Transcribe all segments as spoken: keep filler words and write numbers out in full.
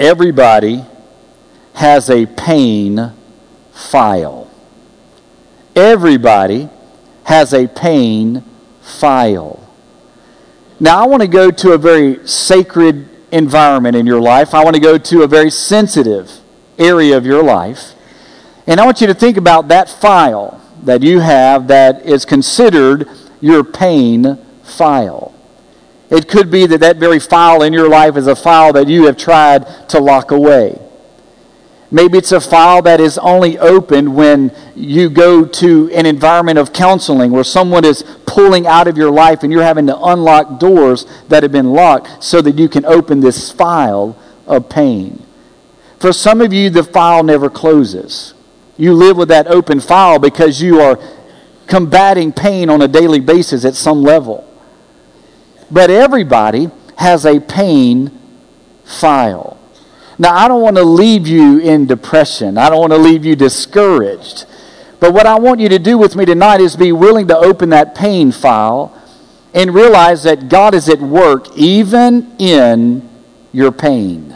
Everybody has a pain file. Everybody has a pain file. Now, I want to go to a very sacred environment in your life. I want to go to a very sensitive area of your life. And I want you to think about that file that you have that is considered your pain file. It could be that that very file in your life is a file that you have tried to lock away. Maybe it's a file that is only opened when you go to an environment of counseling where someone is pulling out of your life and you're having to unlock doors that have been locked so that you can open this file of pain. For some of you, the file never closes. You live with that open file because you are combating pain on a daily basis at some level. But everybody has a pain file. Now, I don't want to leave you in depression. I don't want to leave you discouraged. But what I want you to do with me tonight is be willing to open that pain file and realize that God is at work even in your pain.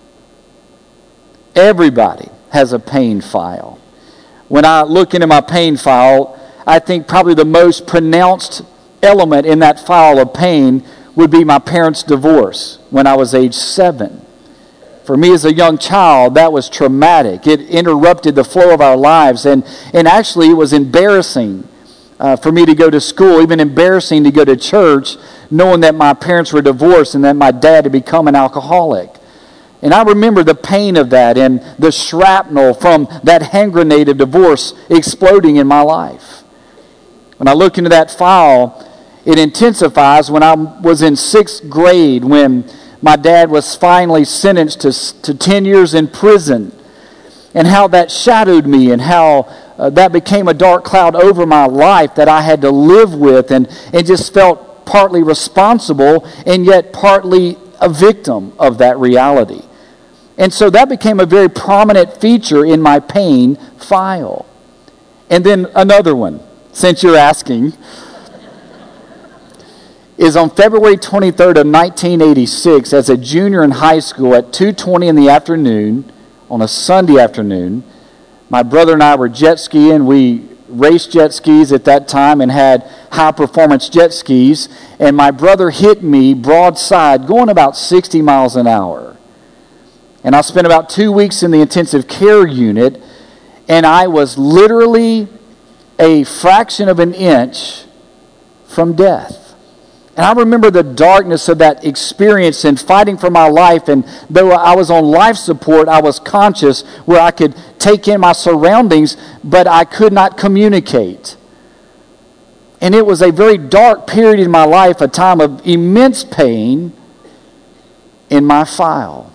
Everybody has a pain file. When I look into my pain file, I think probably the most pronounced element in that file of pain would be my parents' divorce when I was age seven. For me as a young child, that was traumatic. It interrupted the flow of our lives, and, and actually it was embarrassing uh, for me to go to school, even embarrassing to go to church, knowing that my parents were divorced and that my dad had become an alcoholic. And I remember the pain of that and the shrapnel from that hand grenade of divorce exploding in my life. When I look into that file, it intensifies when I was in sixth grade when my dad was finally sentenced to, to ten years in prison, and how that shadowed me and how uh, that became a dark cloud over my life that I had to live with and, and just felt partly responsible and yet partly a victim of that reality. And so that became a very prominent feature in my pain file. And then another one, since you're asking, is on February twenty-third of nineteen eighty-six, as a junior in high school at two twenty in the afternoon, on a Sunday afternoon, my brother and I were jet skiing. We raced jet skis at that time and had high-performance jet skis, and my brother hit me broadside going about sixty miles an hour. And I spent about two weeks in the intensive care unit, and I was literally a fraction of an inch from death. And I remember the darkness of that experience and fighting for my life. And though I was on life support, I was conscious where I could take in my surroundings, but I could not communicate. And it was a very dark period in my life, a time of immense pain in my file.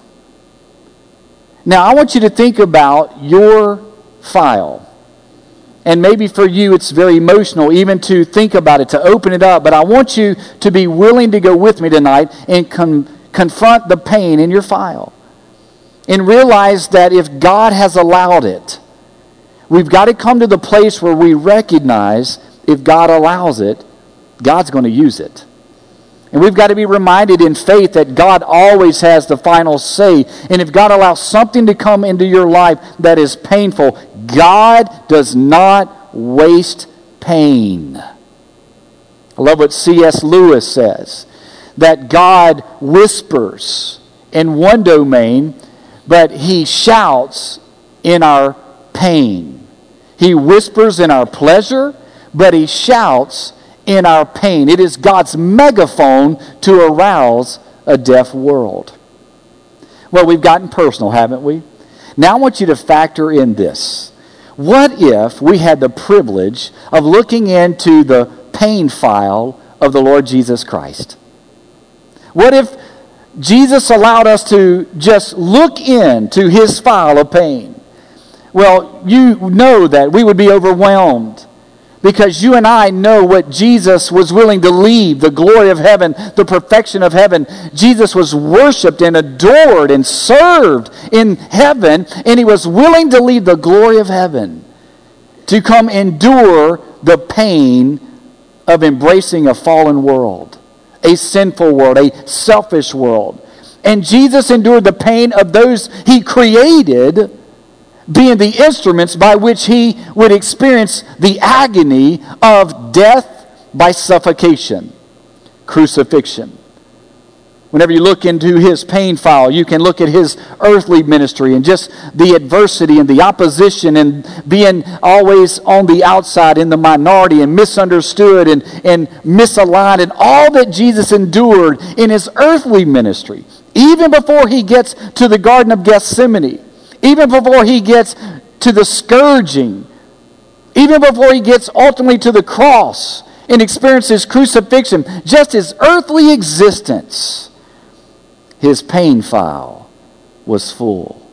Now, I want you to think about your file. And maybe for you it's very emotional even to think about it, to open it up. But I want you to be willing to go with me tonight and con- confront the pain in your file. And realize that if God has allowed it, we've got to come to the place where we recognize if God allows it, God's going to use it. And we've got to be reminded in faith that God always has the final say. And if God allows something to come into your life that is painful, God does not waste pain. I love what C S Lewis says, that God whispers in one domain, but He shouts in our pain. He whispers in our pleasure, but He shouts in our pain. It is God's megaphone to arouse a deaf world. Well, we've gotten personal, haven't we? Now I want you to factor in this. What if we had the privilege of looking into the pain file of the Lord Jesus Christ? What if Jesus allowed us to just look into His file of pain? Well, you know that we would be overwhelmed, because you and I know what Jesus was willing to leave, the glory of heaven, the perfection of heaven. Jesus was worshiped and adored and served in heaven, and He was willing to leave the glory of heaven to come endure the pain of embracing a fallen world, a sinful world, a selfish world. And Jesus endured the pain of those he created, being the instruments by which he would experience the agony of death by suffocation, crucifixion. Whenever you look into his pain file, you can look at his earthly ministry and just the adversity and the opposition and being always on the outside in the minority and misunderstood and, and misaligned, and all that Jesus endured in his earthly ministry. Even before he gets to the Garden of Gethsemane, even before he gets to the scourging, even before he gets ultimately to the cross and experiences crucifixion, just his earthly existence, his pain file was full.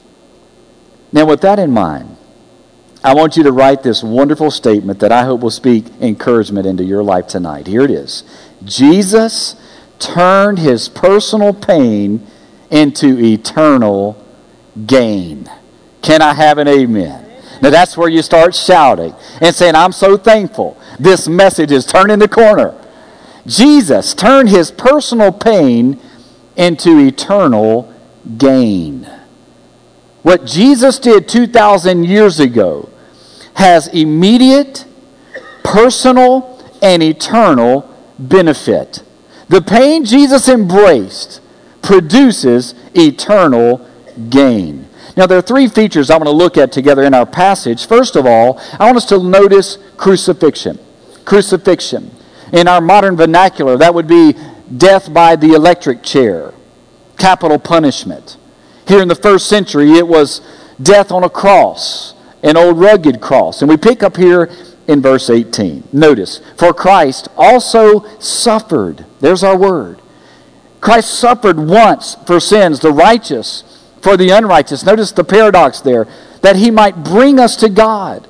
Now, with that in mind, I want you to write this wonderful statement that I hope will speak encouragement into your life tonight. Here it is. Jesus turned his personal pain into eternal gain. Can I have an amen? Now that's where you start shouting and saying, I'm so thankful this message is turning the corner. Jesus turned his personal pain into eternal gain. What Jesus did two thousand years ago has immediate, personal, and eternal benefit. The pain Jesus embraced produces eternal gain. Now, there are three features I want to look at together in our passage. First of all, I want us to notice crucifixion. Crucifixion. In our modern vernacular, that would be death by the electric chair, capital punishment. Here in the first century, it was death on a cross, an old rugged cross. And we pick up here in verse eighteen. Notice, for Christ also suffered. There's our word. Christ suffered once for sins, the righteous for the unrighteous. Notice the paradox there, that he might bring us to God,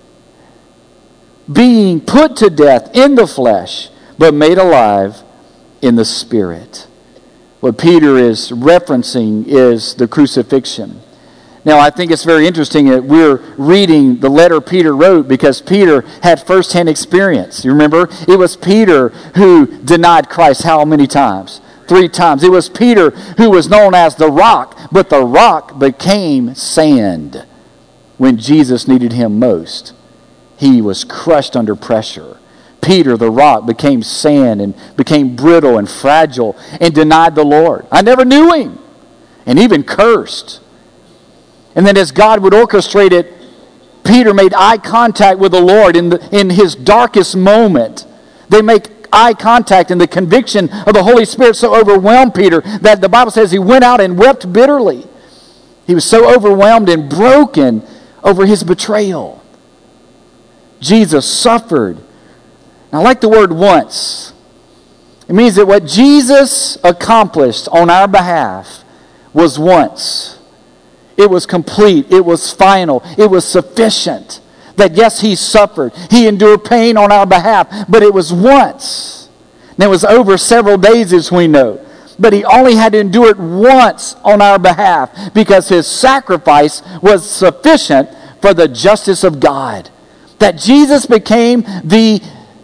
being put to death in the flesh, but made alive in the Spirit. What Peter is referencing is the crucifixion. Now, I think it's very interesting that we're reading the letter Peter wrote because Peter had firsthand experience. You remember? It was Peter who denied Christ how many times? Three times. It was Peter who was known as the rock, but the rock became sand when Jesus needed him most. He was crushed under pressure. Peter, the rock, became sand and became brittle and fragile and denied the Lord. I never knew him. And even cursed. And then as God would orchestrate it, Peter made eye contact with the Lord in, the, in his darkest moment. They make eye contact, and the conviction of the Holy Spirit so overwhelmed Peter that the Bible says he went out and wept bitterly. He was so overwhelmed and broken over his betrayal. Jesus suffered. I like the word once. It means that what Jesus accomplished on our behalf was once. It was complete. It was final. It was sufficient. That yes, he suffered. He endured pain on our behalf. But it was once. And it was over several days, as we know. But he only had to endure it once on our behalf because his sacrifice was sufficient for the justice of God. That Jesus became the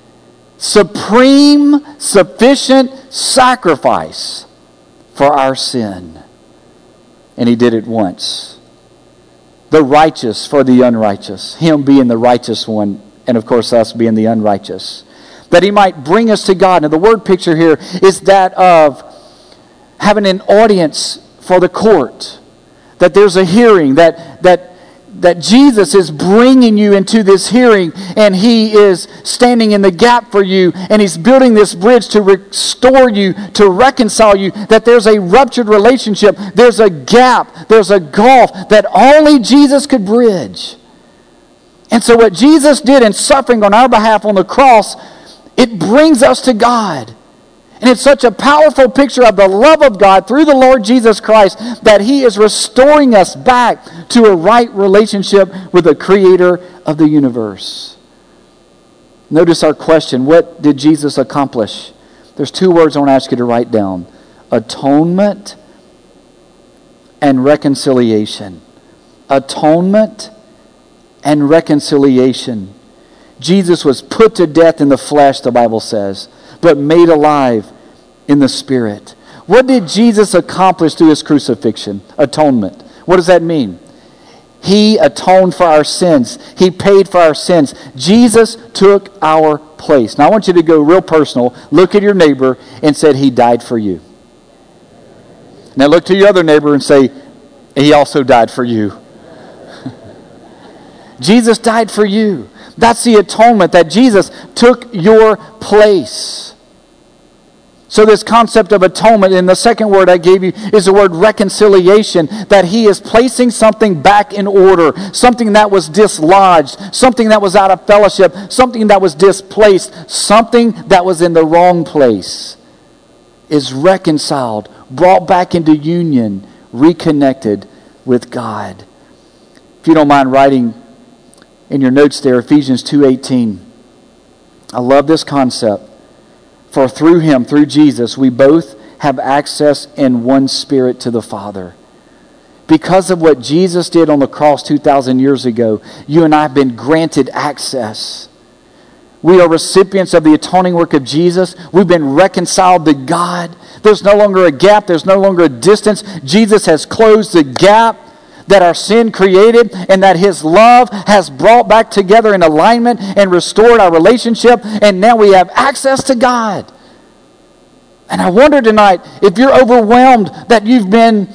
supreme, sufficient sacrifice for our sin. And he did it once. The righteous for the unrighteous. Him being the righteous one, and of course us being the unrighteous. That he might bring us to God. Now the word picture here is that of having an audience for the court. That there's a hearing. That, that, that Jesus is bringing you into this hearing, and he is standing in the gap for you, and he's building this bridge to restore you, to reconcile you, that there's a ruptured relationship, there's a gap, there's a gulf that only Jesus could bridge. And so what Jesus did in suffering on our behalf on the cross, it brings us to God. And it's such a powerful picture of the love of God through the Lord Jesus Christ that he is restoring us back to a right relationship with the Creator of the universe. Notice our question. What did Jesus accomplish? There's two words I want to ask you to write down. Atonement and reconciliation. Atonement and reconciliation. Jesus was put to death in the flesh, the Bible says, but made alive in the Spirit. What did Jesus accomplish through his crucifixion? Atonement. What does that mean? He atoned for our sins. He paid for our sins. Jesus took our place. Now I want you to go real personal. Look at your neighbor and say, he died for you. Now look to your other neighbor and say, he also died for you. Jesus died for you. That's the atonement, that Jesus took your place. So this concept of atonement, and the second word I gave you is the word reconciliation, that he is placing something back in order, something that was dislodged, something that was out of fellowship, something that was displaced, something that was in the wrong place is reconciled, brought back into union, reconnected with God. If you don't mind writing in your notes there, Ephesians two eighteen. I love this concept. For through him, through Jesus, we both have access in one spirit to the Father. Because of what Jesus did on the cross two thousand years ago, you and I have been granted access. We are recipients of the atoning work of Jesus. We've been reconciled to God. There's no longer a gap. There's no longer a distance. Jesus has closed the gap that our sin created, and that his love has brought back together in alignment and restored our relationship, and now we have access to God. And I wonder tonight if you're overwhelmed that you've been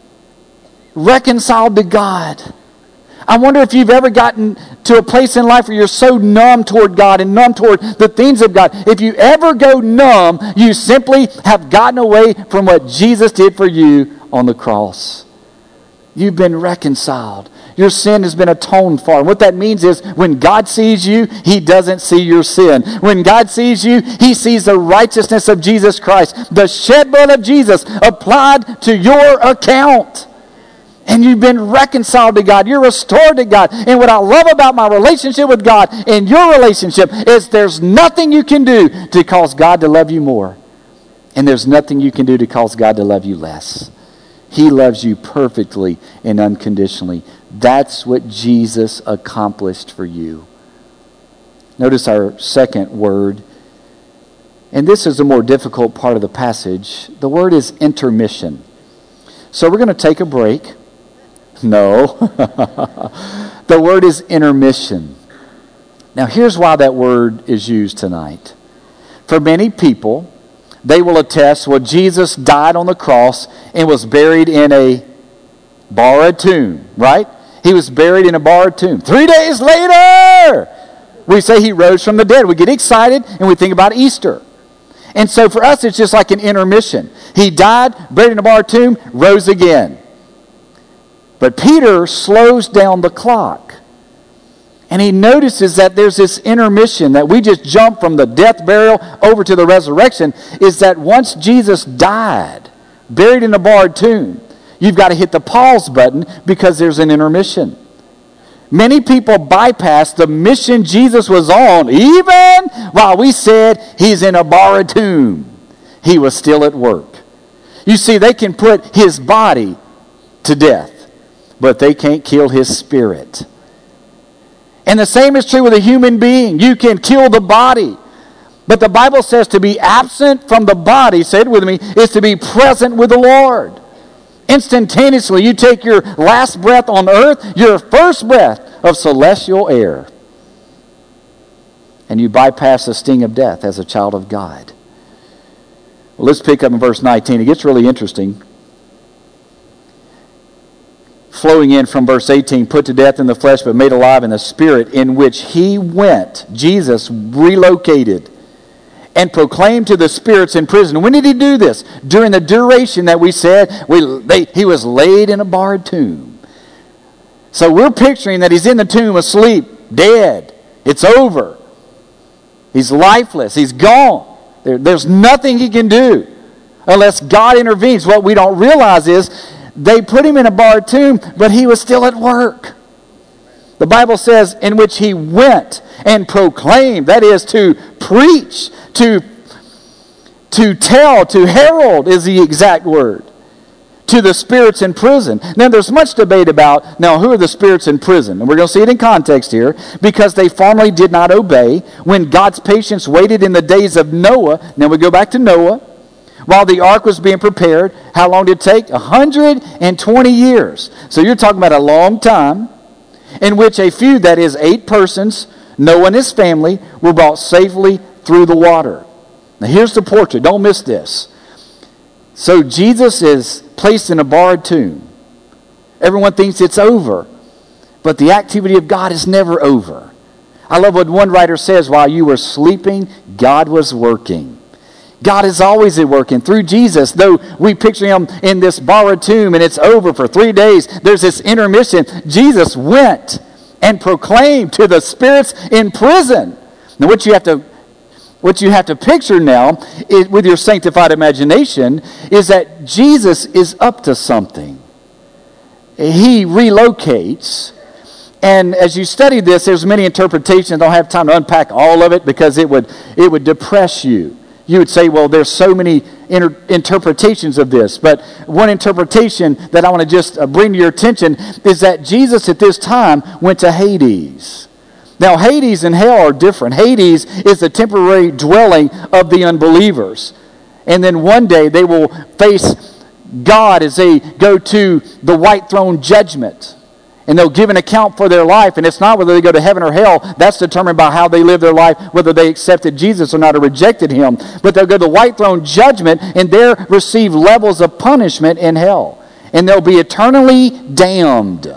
reconciled to God. I wonder if you've ever gotten to a place in life where you're so numb toward God and numb toward the things of God. If you ever go numb, you simply have gotten away from what Jesus did for you on the cross. You've been reconciled. Your sin has been atoned for. And what that means is when God sees you, he doesn't see your sin. When God sees you, he sees the righteousness of Jesus Christ. The shed blood of Jesus applied to your account. And you've been reconciled to God. You're restored to God. And what I love about my relationship with God and your relationship is there's nothing you can do to cause God to love you more. And there's nothing you can do to cause God to love you less. He loves you perfectly and unconditionally. That's what Jesus accomplished for you. Notice our second word. And this is the more difficult part of the passage. The word is intermission. So we're going to take a break. No. The word is intermission. Now here's why that word is used tonight. For many people, they will attest, well, Jesus died on the cross and was buried in a borrowed tomb, right? He was buried in a borrowed tomb. Three days later, we say he rose from the dead. We get excited and we think about Easter. And so for us, it's just like an intermission. He died, buried in a borrowed tomb, rose again. But Peter slows down the clock. And he notices that there's this intermission, that we just jump from the death, burial, over to the resurrection, is that once Jesus died, buried in a borrowed tomb, you've got to hit the pause button because there's an intermission. Many people bypass the mission Jesus was on, even while we said he's in a borrowed tomb. He was still at work. You see, they can put his body to death, but they can't kill his spirit. And the same is true with a human being. You can kill the body. But the Bible says to be absent from the body, say it with me, is to be present with the Lord. Instantaneously, you take your last breath on earth, your first breath of celestial air, and you bypass the sting of death as a child of God. Well, let's pick up in verse nineteen. It gets really interesting. Flowing in from verse eighteen, put to death in the flesh, but made alive in the spirit, in which he went, Jesus relocated, and proclaimed to the spirits in prison. When did he do this? During the duration that we said we, they, he was laid in a borrowed tomb. So we're picturing that he's in the tomb asleep, dead. It's over. He's lifeless. He's gone. There, there's nothing he can do unless God intervenes. What we don't realize is they put him in a borrowed tomb, but he was still at work. The Bible says, in which he went and proclaimed, that is to preach, to, to tell, to herald is the exact word, to the spirits in prison. Now there's much debate about, now who are the spirits in prison? And we're going to see it in context here, because they formerly did not obey when God's patience waited in the days of Noah. Now we go back to Noah. While the ark was being prepared, how long did it take? one hundred twenty years. So you're talking about a long time in which a few, that is eight persons, Noah and his family, were brought safely through the water. Now here's the portrait. Don't miss this. So Jesus is placed in a borrowed tomb. Everyone thinks it's over. But the activity of God is never over. I love what one writer says, while you were sleeping, God was working. God is always at work. And through Jesus, though we picture him in this borrowed tomb and it's over for three days, there's this intermission. Jesus went and proclaimed to the spirits in prison. Now what you have to what you have to picture now is, with your sanctified imagination, is that Jesus is up to something. He relocates. And as you study this, there's many interpretations. I don't have time to unpack all of it because it would it would depress you. You would say, well, there's so many inter- interpretations of this. But one interpretation that I want to just uh, bring to your attention is that Jesus at this time went to Hades. Now, Hades and hell are different. Hades is the temporary dwelling of the unbelievers. And then one day they will face God as they go to the white throne judgment. And they'll give an account for their life. And it's not whether they go to heaven or hell. That's determined by how they live their life, whether they accepted Jesus or not or rejected him. But they'll go to the white throne judgment and there receive levels of punishment in hell. And they'll be eternally damned.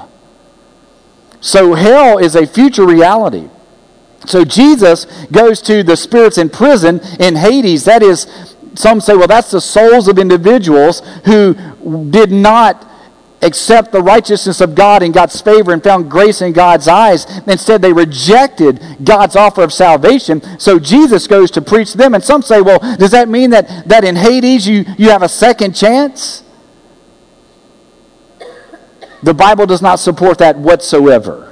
So hell is a future reality. So Jesus goes to the spirits in prison in Hades. That is, some say, well, that's the souls of individuals who did not accept the righteousness of God and God's favor and found grace in God's eyes. Instead, they rejected God's offer of salvation. So Jesus goes to preach to them. And some say, well, does that mean that, that in Hades you, you have a second chance? The Bible does not support that whatsoever.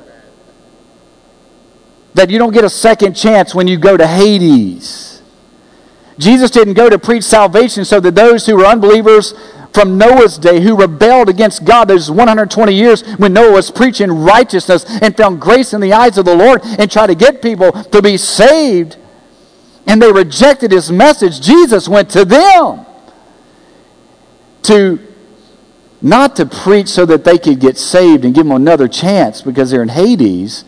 That you don't get a second chance when you go to Hades. Jesus didn't go to preach salvation so that those who were unbelievers from Noah's day who rebelled against God those one hundred twenty years when Noah was preaching righteousness and found grace in the eyes of the Lord and tried to get people to be saved, and they rejected his message. Jesus went to them to not to preach so that they could get saved and give them another chance because they're in Hades,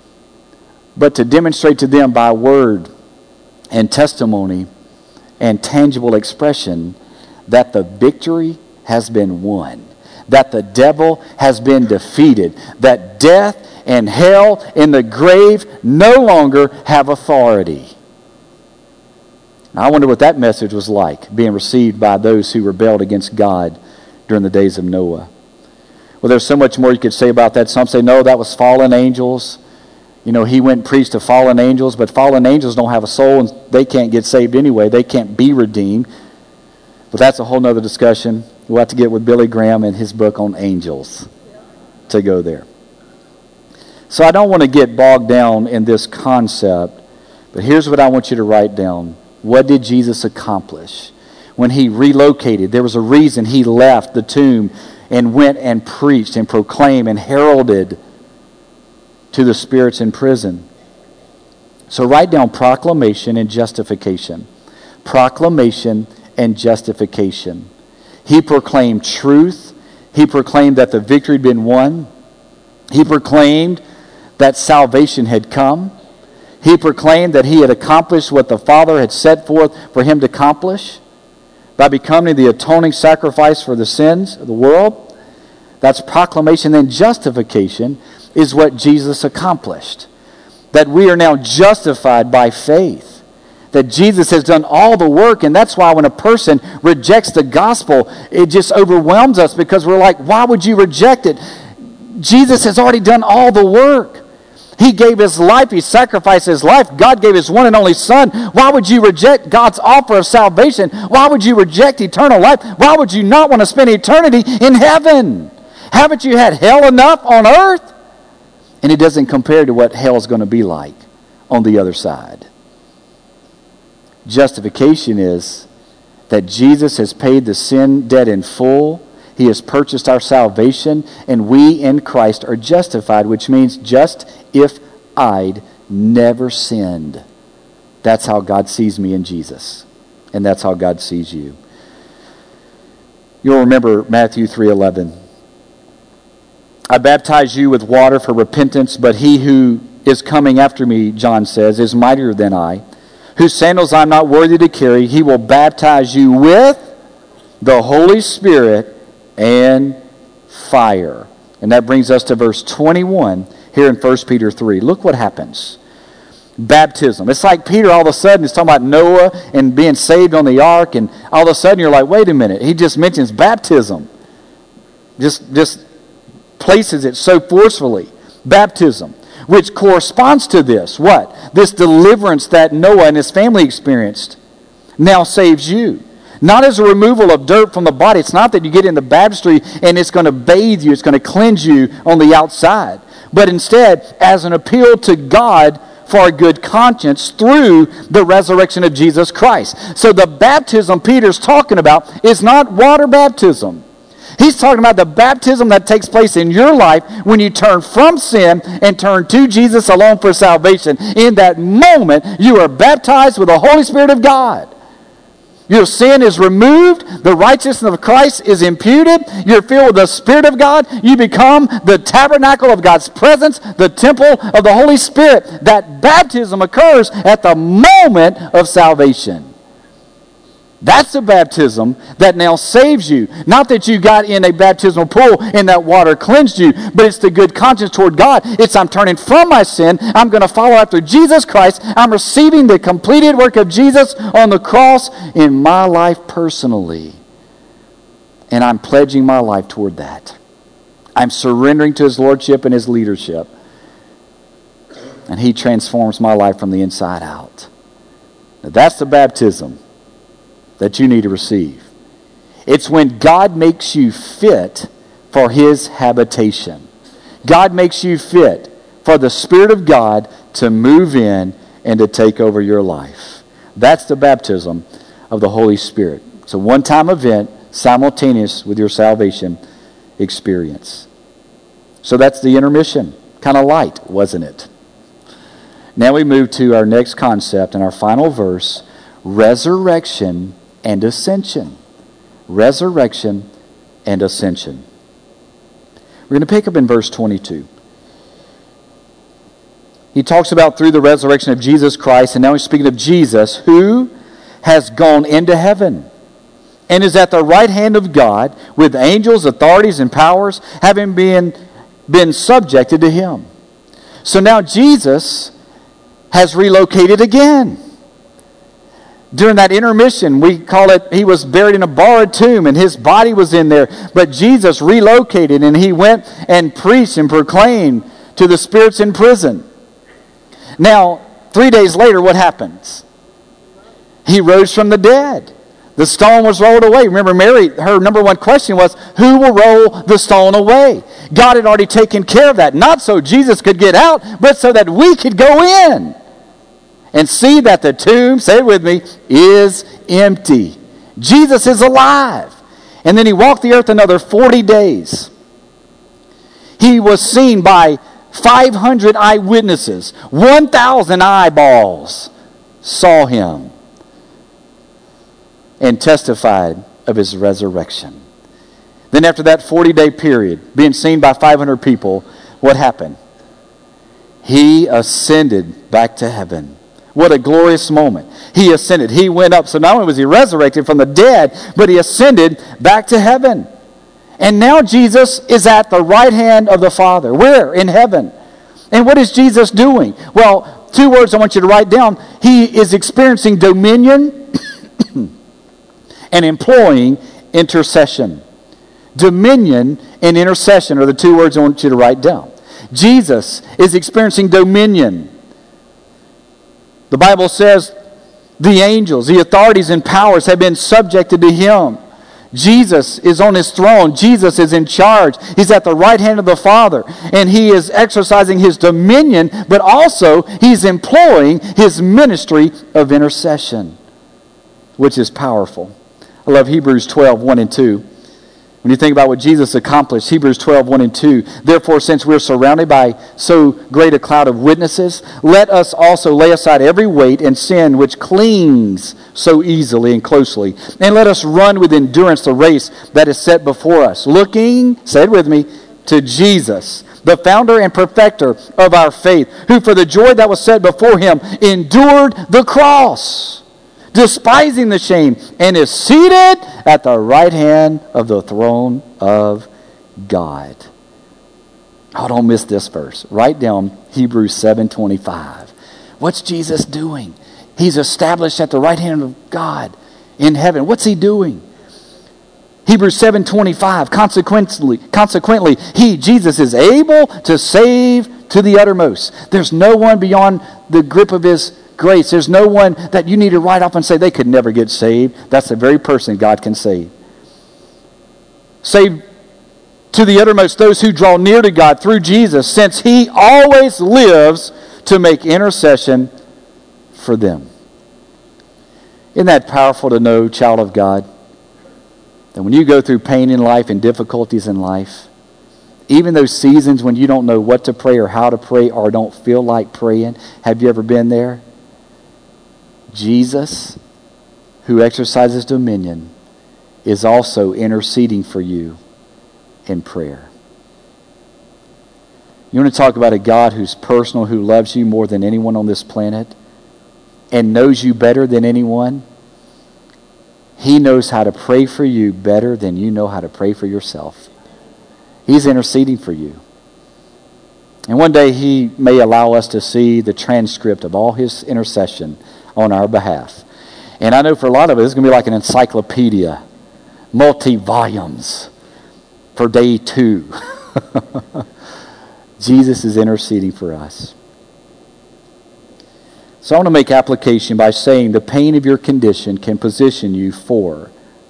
but to demonstrate to them by word and testimony and tangible expression that the victory has been won, that the devil has been defeated, that death and hell and the grave no longer have authority. Now, I wonder what that message was like, being received by those who rebelled against God during the days of Noah. Well, there's so much more you could say about that. Some say, no, that was fallen angels. You know, he went and preached to fallen angels, but fallen angels don't have a soul and they can't get saved anyway. They can't be redeemed. But that's a whole nother discussion. We'll have to get with Billy Graham and his book on angels to go there. So I don't want to get bogged down in this concept, but here's what I want you to write down. What did Jesus accomplish? When he relocated, there was a reason he left the tomb and went and preached and proclaimed and heralded to the spirits in prison. So write down proclamation and justification. Proclamation and justification. He proclaimed truth. He proclaimed that the victory had been won. He proclaimed that salvation had come. He proclaimed that he had accomplished what the Father had set forth for him to accomplish by becoming the atoning sacrifice for the sins of the world. That's proclamation. Then justification is what Jesus accomplished. That we are now justified by faith. That Jesus has done all the work, and that's why when a person rejects the gospel, it just overwhelms us because we're like, why would you reject it? Jesus has already done all the work. He gave his life. He sacrificed his life. God gave his one and only Son. Why would you reject God's offer of salvation? Why would you reject eternal life? Why would you not want to spend eternity in heaven? Haven't you had hell enough on earth? And it doesn't compare to what hell is going to be like on the other side. Justification is that Jesus has paid the sin debt in full. He has purchased our salvation, and we in Christ are justified, which means just if I'd never sinned. That's how God sees me in Jesus, and that's how God sees you. You'll remember Matthew three eleven. I baptize you with water for repentance, but he who is coming after me, John says, is mightier than I, whose sandals I'm not worthy to carry. He will baptize you with the Holy Spirit and fire. And that brings us to verse twenty-one here in First Peter three. Look what happens. Baptism. It's like Peter all of a sudden is talking about Noah and being saved on the ark, and all of a sudden you're like, wait a minute, he just mentions baptism. Just, just places it so forcefully. Baptism, which corresponds to this. What? This deliverance that Noah and his family experienced now saves you. Not as a removal of dirt from the body. It's not that you get in the baptistry and it's going to bathe you, it's going to cleanse you on the outside. But instead, as an appeal to God for a good conscience through the resurrection of Jesus Christ. So the baptism Peter's talking about is not water baptism. He's talking about the baptism that takes place in your life when you turn from sin and turn to Jesus alone for salvation. In that moment, you are baptized with the Holy Spirit of God. Your sin is removed. The righteousness of Christ is imputed. You're filled with the Spirit of God. You become the tabernacle of God's presence, the temple of the Holy Spirit. That baptism occurs at the moment of salvation. That's the baptism that now saves you. Not that you got in a baptismal pool and that water cleansed you, but it's the good conscience toward God. It's I'm turning from my sin. I'm going to follow after Jesus Christ. I'm receiving the completed work of Jesus on the cross in my life personally. And I'm pledging my life toward that. I'm surrendering to His Lordship and His leadership. And He transforms my life from the inside out. Now that's the baptism that you need to receive. It's when God makes you fit for His habitation. God makes you fit for the Spirit of God to move in and to take over your life. That's the baptism of the Holy Spirit. It's a one-time event simultaneous with your salvation experience. So that's the intermission. Kind of light, wasn't it? Now we move to our next concept in our final verse, resurrection and ascension. Resurrection and ascension. We're going to pick up in verse twenty-two. He talks about through the resurrection of Jesus Christ, and now he's speaking of Jesus, who has gone into heaven and is at the right hand of God with angels, authorities, and powers, having been, been subjected to Him. So now Jesus has relocated again. During that intermission, we call it, he was buried in a borrowed tomb and his body was in there. But Jesus relocated and he went and preached and proclaimed to the spirits in prison. Now, three days later, what happens? He rose from the dead. The stone was rolled away. Remember, Mary, her number one question was, who will roll the stone away? God had already taken care of that. Not so Jesus could get out, but so that we could go in. And see that the tomb, say it with me, is empty. Jesus is alive. And then he walked the earth another forty days. He was seen by five hundred eyewitnesses. one thousand eyeballs saw him and testified of his resurrection. Then after that forty-day period, being seen by five hundred people, what happened? He ascended back to heaven. What a glorious moment. He ascended. He went up. So not only was he resurrected from the dead, but he ascended back to heaven. And now Jesus is at the right hand of the Father. Where? In heaven. And what is Jesus doing? Well, two words I want you to write down. He is experiencing dominion and employing intercession. Dominion and intercession are the two words I want you to write down. Jesus is experiencing dominion. The Bible says the angels, the authorities and powers have been subjected to him. Jesus is on his throne. Jesus is in charge. He's at the right hand of the Father. And he is exercising his dominion, but also he's employing his ministry of intercession, which is powerful. I love Hebrews twelve, one and two. When you think about what Jesus accomplished, Hebrews twelve, one and two, therefore, since we're surrounded by so great a cloud of witnesses, let us also lay aside every weight and sin which clings so easily and closely. And let us run with endurance the race that is set before us, looking, say it with me, to Jesus, the founder and perfecter of our faith, who for the joy that was set before him endured the cross, despising the shame, and is seated at the right hand of the throne of God. Oh, don't miss this verse. Write down Hebrews seven twenty-five. What's Jesus doing? He's established at the right hand of God in heaven. What's he doing? Hebrews seven twenty-five, consequently, consequently, he, Jesus, is able to save to the uttermost. There's no one beyond the grip of his grace. There's no one that you need to write off and say they could never get saved. That's the very person God can save. Save to the uttermost those who draw near to God through Jesus, since he always lives to make intercession for them. Isn't that powerful to know, child of God? That when you go through pain in life and difficulties in life, even those seasons when you don't know what to pray or how to pray or don't feel like praying, have you ever been there? Jesus, who exercises dominion, is also interceding for you in prayer. You want to talk about a God who's personal, who loves you more than anyone on this planet and knows you better than anyone? He knows how to pray for you better than you know how to pray for yourself. He's interceding for you. And one day he may allow us to see the transcript of all his intercession on our behalf. And I know for a lot of it, it's going to be like an encyclopedia, multi-volumes for day two. Jesus is interceding for us. So I want to make application by saying the pain of your condition can position you for,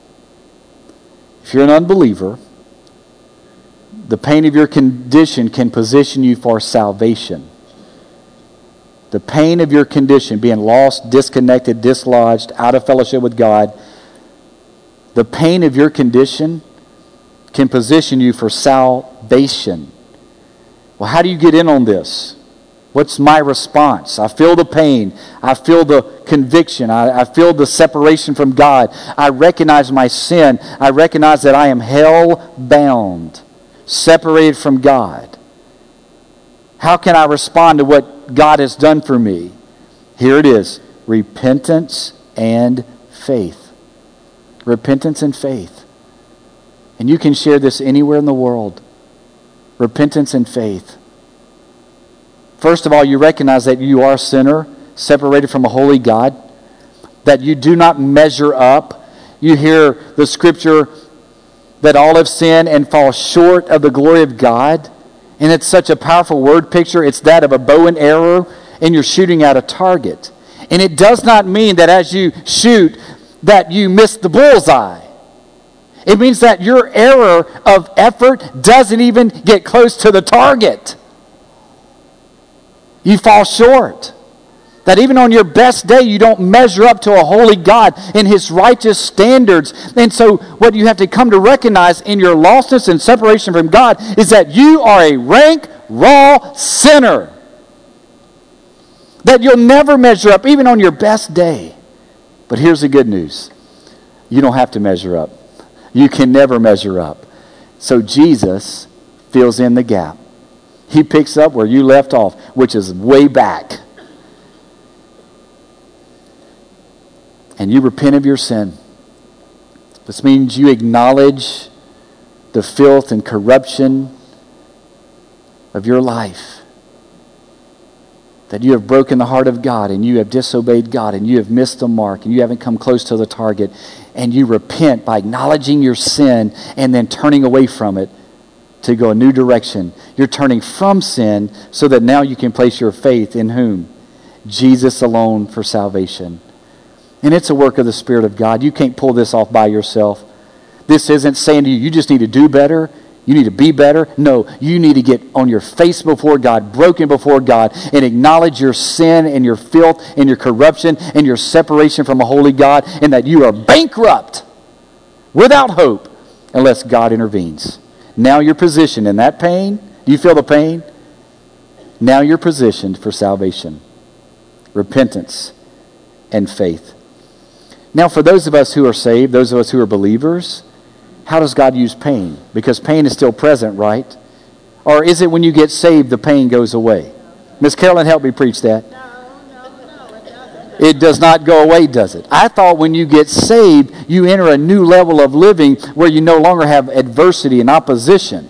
if you're an unbeliever, the pain of your condition can position you for salvation. The pain of your condition, being lost, disconnected, dislodged, out of fellowship with God, the pain of your condition can position you for salvation. Well, how do you get in on this? What's my response? I feel the pain. I feel the conviction. I, I feel the separation from God. I recognize my sin. I recognize that I am hell-bound, separated from God. How can I respond to what God has done for me? Here it is. Repentance and faith. Repentance and faith. And you can share this anywhere in the world. Repentance and faith. First of all, you recognize that you are a sinner, separated from a holy God, that you do not measure up. You hear the scripture that all have sinned and fall short of the glory of God. And it's such a powerful word picture. It's that of a bow and arrow, and you're shooting at a target. And it does not mean that as you shoot, that you miss the bullseye. It means that your error of effort doesn't even get close to the target. You fall short. That even on your best day, you don't measure up to a holy God in his righteous standards. And so what you have to come to recognize in your lostness and separation from God is that you are a rank, raw sinner. That you'll never measure up, even on your best day. But here's the good news. You don't have to measure up. You can never measure up. So Jesus fills in the gap. He picks up where you left off, which is way back. And you repent of your sin. This means you acknowledge the filth and corruption of your life. That you have broken the heart of God, and you have disobeyed God, and you have missed the mark, and you haven't come close to the target. And you repent by acknowledging your sin and then turning away from it to go a new direction. You're turning from sin so that now you can place your faith in whom? Jesus alone for salvation. And it's a work of the Spirit of God. You can't pull this off by yourself. This isn't saying to you, you just need to do better. You need to be better. No, you need to get on your face before God, broken before God, and acknowledge your sin and your filth and your corruption and your separation from a holy God, and that you are bankrupt, without hope, unless God intervenes. Now you're positioned in that pain. Do you feel the pain? Now you're positioned for salvation, repentance, and faith. Now for those of us who are saved, those of us who are believers, how does God use pain? Because pain is still present, right? Or is it when you get saved, the pain goes away? Miss Carolyn, help me preach that. It does not go away, does it? I thought when you get saved, you enter a new level of living where you no longer have adversity and opposition.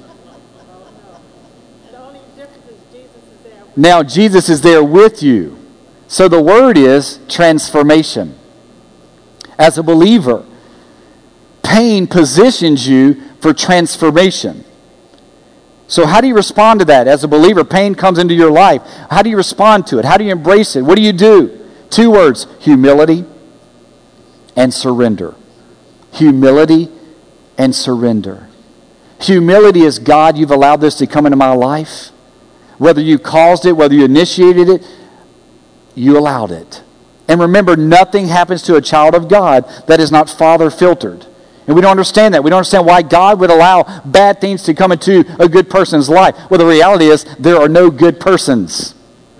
Now Jesus is there with you. So the word is transformation. As a believer, pain positions you for transformation. So how do you respond to that? As a believer, pain comes into your life. How do you respond to it? How do you embrace it? What do you do? Two words, humility and surrender. Humility and surrender. Humility is, God, you've allowed this to come into my life. Whether you caused it, whether you initiated it, you allowed it. And remember, nothing happens to a child of God that is not Father filtered. And we don't understand that. We don't understand why God would allow bad things to come into a good person's life. Well, the reality is there are no good persons.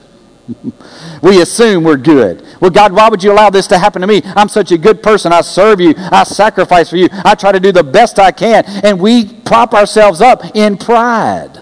We assume we're good. Well, God, why would you allow this to happen to me? I'm such a good person. I serve you. I sacrifice for you. I try to do the best I can. And we prop ourselves up in pride.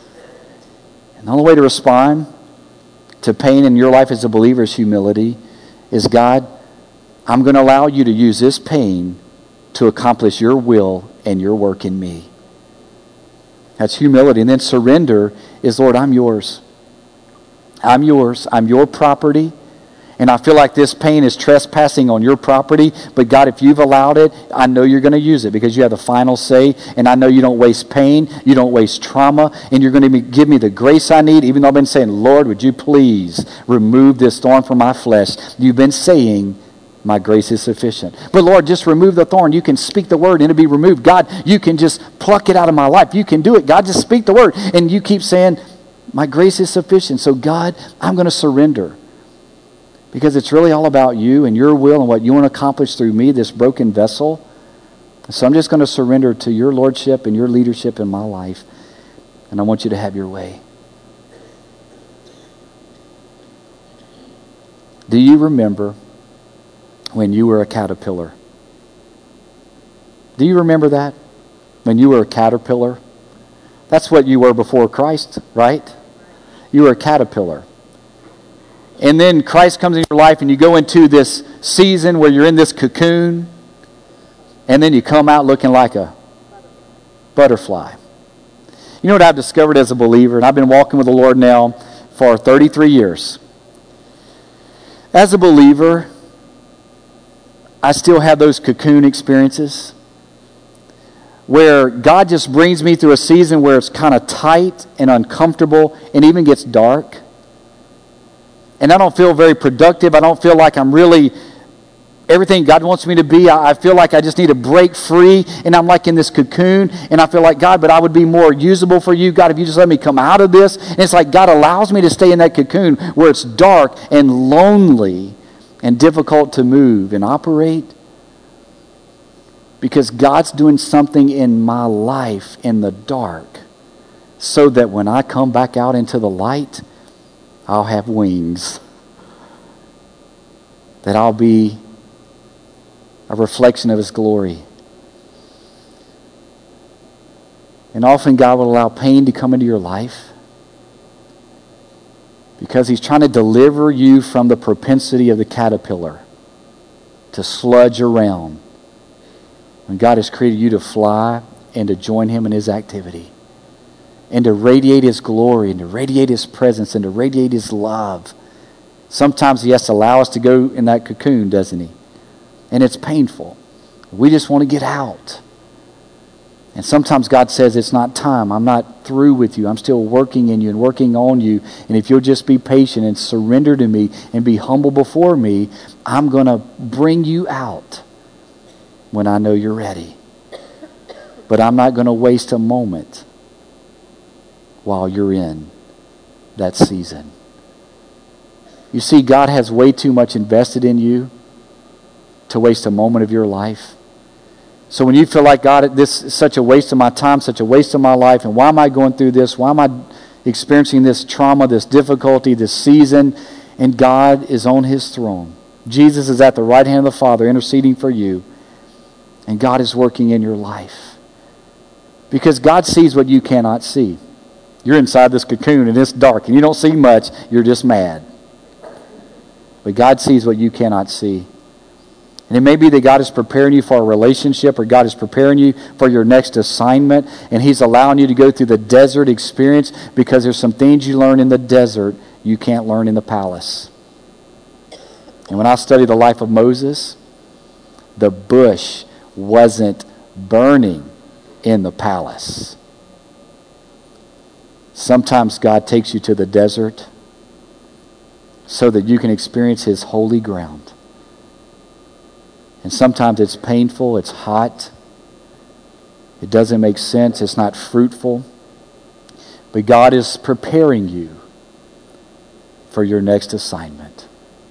And the only way to respond to pain in your life as a believer is humility. Is, God, I'm going to allow you to use this pain to accomplish your will and your work in me. That's humility. And then surrender is, Lord, I'm yours. I'm yours. I'm your property. And I feel like this pain is trespassing on your property. But God, if you've allowed it, I know you're going to use it because you have the final say. And I know you don't waste pain. You don't waste trauma. And you're going to be, give me the grace I need. Even though I've been saying, Lord, would you please remove this thorn from my flesh? You've been saying, my grace is sufficient. But Lord, just remove the thorn. You can speak the word and it'll be removed. God, you can just pluck it out of my life. You can do it. God, just speak the word. And you keep saying, my grace is sufficient. So God, I'm going to surrender. Because it's really all about you and your will and what you want to accomplish through me, this broken vessel. So I'm just going to surrender to your lordship and your leadership in my life. And I want you to have your way. Do you remember when you were a caterpillar? Do you remember that? When you were a caterpillar? That's what you were before Christ, right? You were a caterpillar. And then Christ comes in your life and you go into this season where you're in this cocoon. And then you come out looking like a butterfly. You know what I've discovered as a believer? And I've been walking with the Lord now for thirty-three years. As a believer, I still have those cocoon experiences where God just brings me through a season where it's kind of tight and uncomfortable and even gets dark. And I don't feel very productive. I don't feel like I'm really everything God wants me to be. I, I feel like I just need to break free. And I'm like in this cocoon. And I feel like, God, but I would be more usable for you. God, if you just let me come out of this. And it's like God allows me to stay in that cocoon where it's dark and lonely and difficult to move and operate. Because God's doing something in my life in the dark so that when I come back out into the light, I'll have wings. That I'll be a reflection of His glory. And often God will allow pain to come into your life because He's trying to deliver you from the propensity of the caterpillar to sludge around. When God has created you to fly and to join Him in His activity. And to radiate His glory and to radiate His presence and to radiate His love. Sometimes He has to allow us to go in that cocoon, doesn't He? And it's painful. We just want to get out. And sometimes God says, it's not time. I'm not through with you. I'm still working in you and working on you. And if you'll just be patient and surrender to me and be humble before me, I'm going to bring you out when I know you're ready. But I'm not going to waste a moment while you're in that season. You see, God has way too much invested in you to waste a moment of your life. So when you feel like, God, this is such a waste of my time, such a waste of my life, and why am I going through this? Why am I experiencing this trauma, this difficulty, this season? And God is on his throne. Jesus is at the right hand of the Father interceding for you. And God is working in your life. Because God sees what you cannot see. You're inside this cocoon and it's dark and you don't see much. You're just mad. But God sees what you cannot see. And it may be that God is preparing you for a relationship, or God is preparing you for your next assignment, and he's allowing you to go through the desert experience because there's some things you learn in the desert you can't learn in the palace. And when I study the life of Moses, the bush wasn't burning in the palace. Sometimes God takes you to the desert so that you can experience his holy ground. And sometimes it's painful, it's hot, it doesn't make sense, it's not fruitful. But God is preparing you for your next assignment.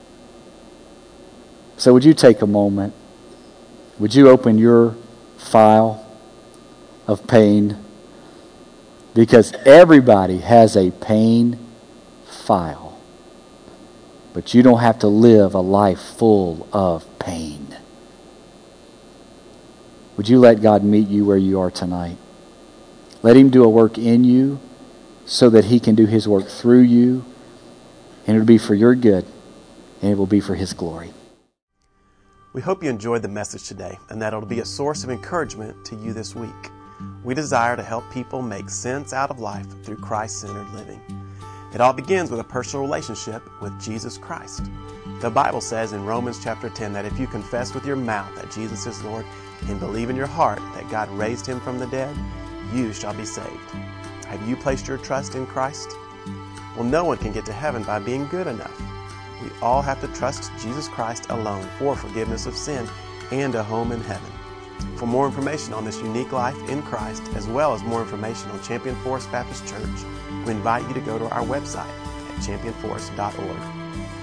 So would you take a moment? Would you open your file of pain? Because everybody has a pain file. But you don't have to live a life full of pain. Would you let God meet you where you are tonight? Let him do a work in you so that he can do his work through you. And it will be for your good. And it will be for his glory. We hope you enjoyed the message today and that it'll be a source of encouragement to you this week. We desire to help people make sense out of life through Christ-centered living. It all begins with a personal relationship with Jesus Christ. The Bible says in Romans chapter ten that if you confess with your mouth that Jesus is Lord and believe in your heart that God raised him from the dead, you shall be saved. Have you placed your trust in Christ? Well, no one can get to heaven by being good enough. We all have to trust Jesus Christ alone for forgiveness of sin and a home in heaven. For more information on this unique life in Christ, as well as more information on Champion Forest Baptist Church, we invite you to go to our website at champion forest dot org.